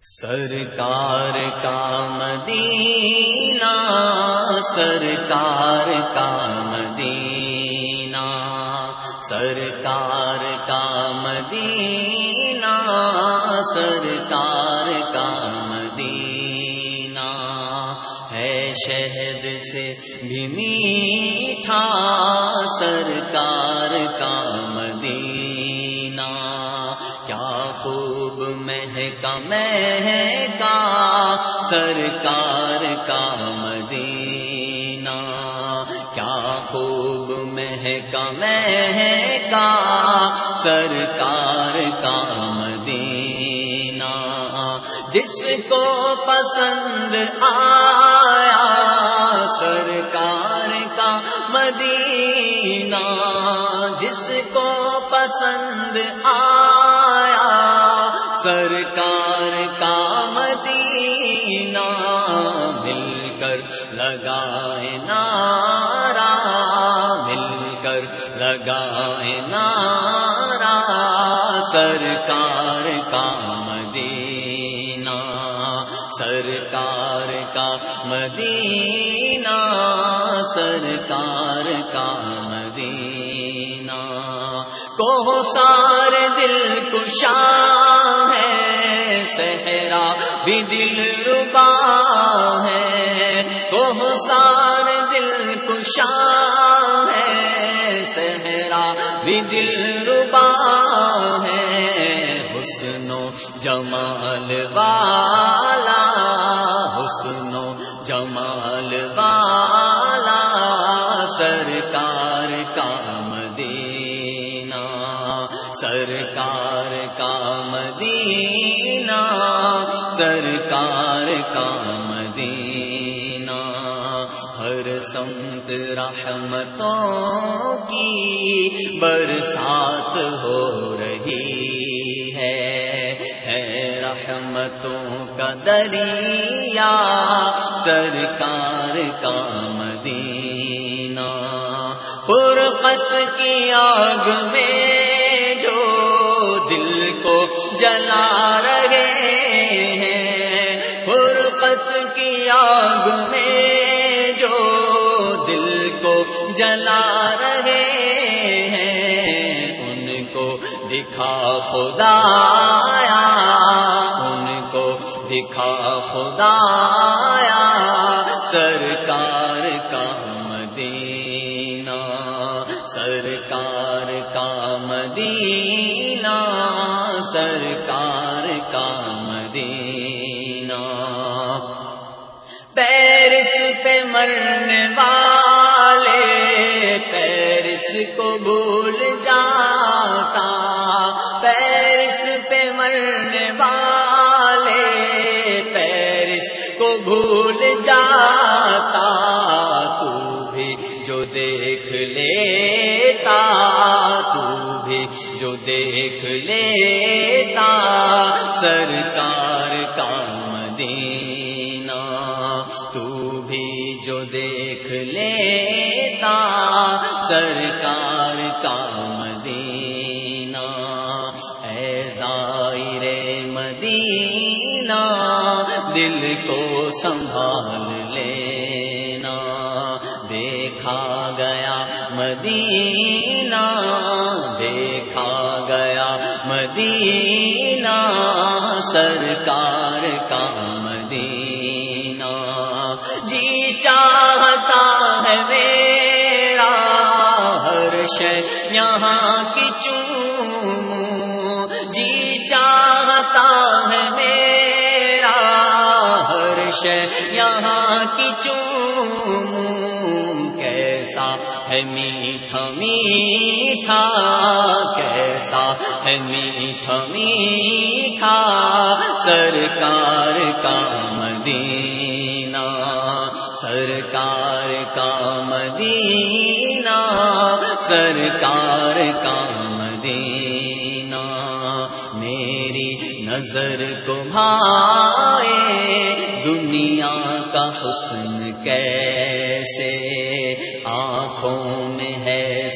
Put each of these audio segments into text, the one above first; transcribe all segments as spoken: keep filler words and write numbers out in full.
سرکار کا مدینہ، سرکار کا مدینہ، سرکار کا مدینہ، سرکار کا مدینہ ہے شہد سے بھی میٹھا، سرکار کا مدینہ کیا خوب مہکا مہکا، سرکار کا مدینہ کیا خوب مہکا مہکا، سرکار کا مدینہ جس کو پسند آیا، سرکار کا مدینہ جس کو پسند آیا، سرکار کا مدینہ مل کر لگائے نعرہ، مل کر لگائے نعرہ، سرکار کا مدینہ، سرکار کا مدینہ، سرکار کا مدینہ کو سار دل کشا ہے، صحرا بھی دل ربا ہے، کو سار دل کشا ہے، صحرا بھی دل ربا ہے، حسن و جمال والا، حسن و جمال والا، سرکار کا مدینہ، سرکار کا مدینہ، سرکار کا مدینہ ہر سمت رحمتوں کی برسات ہو رہی ہے، ہے رحمتوں کا دریا، سرکار کا مدینہ فرقت کی آگ میں جو دل کو جلا رہے ہیں، فرقت کی آگ میں جو دل کو جلا رہے ہیں، ان کو دکھا خدایا، ان کو دکھا خدایا، سرکار کا مدینہ، سرکار کا مدینہ، سرکار کا مدینہ پیرس پہ مرنے والے پیرس کو بھول جاتا، پیرس پہ مرنے والے پیرس کو بھول جاتا، تو بھی جو دیکھ لیتا، تو بھی جو دیکھ لیتا، سرکار کا مدینہ، تو بھی جو دیکھ لیتا، سرکار کا مدینہ اے زائر مدینہ دل کو سنبھال لینا، دیکھا گیا مدینہ، دیکھا گیا مدینہ، سرکار کا مدینہ جی چاہتا ہے میرا ہر شے یہاں کی چوموں، جی چاہتا ہے میرا ہر شے یہاں کی چوموں، کیسا ہے میٹھا میٹھا، کیسا ہے میٹھا میٹھا، سرکار کا مدینہ، سرکار کا مدینہ، سرکار کا مدینہ میری نظر کو بھائے دنیا کا حسن کیسے آنکھوں میں ہے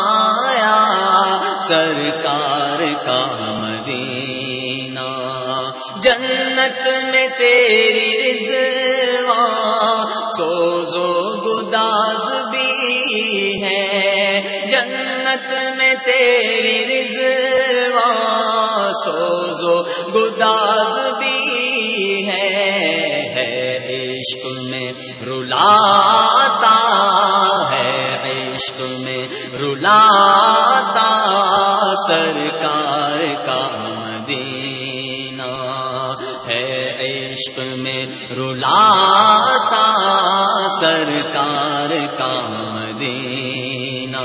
سمایا، سرکار کا مدینہ جنت میں تیری رضوان سوز و گداز بھی ہے، جنت میں تیری رضوان سوز و گداز بھی ہے، ہے عشق میں رلاتا ہے، عشق میں رلاتا سرکار کا مدینہ ہے، عشق میں رلاتا سرکار کا مدینہ۔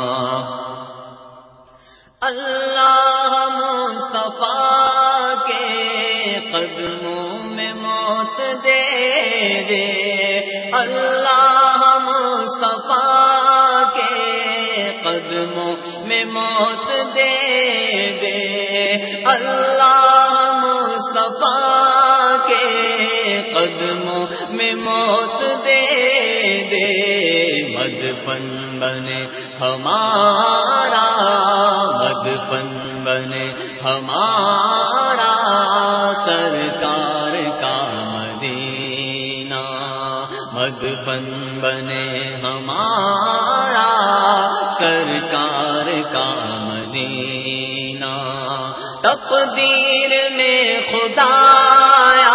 اللہ مصطفیٰ کے قدموں میں موت دے دے، اللہ مصطفیٰ کے قدموں میں موت دے دے، اللہ مصطفیٰ کے قدموں میں موت دے دے، مدفن بنے ہمارا، مدفن بنے ہمارا سرکار کا مدینہ، مدفن بنے ہمارا سرکار کا مدینہ۔ تقدیر میں خدایا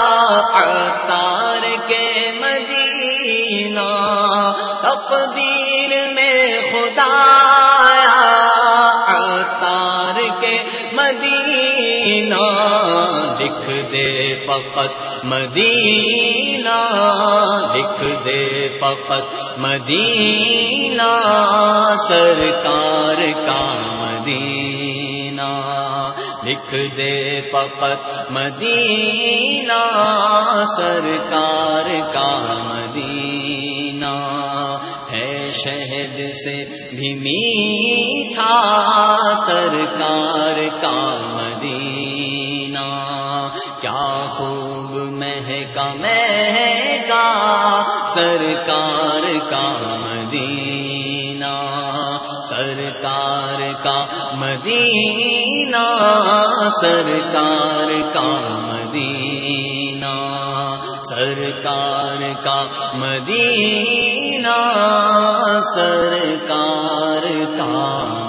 عطار کے مدینہ، تقدیر میں خدایا عطار کے مدینہ، لکھ دے فقط مدینہ، لکھ دے فقط مدینہ سرکار کا مدینہ، لکھ دے فقط مدینہ سرکار کا مدینہ، ہے شہد سے بھی میٹھا سرکار کا مدینہ، کیا خوب مہکا مہکا سرکار کا مدینہ، سرکار کا مدینہ، سرکار کا مدینہ، سرکار کا مدینہ، سرکار کا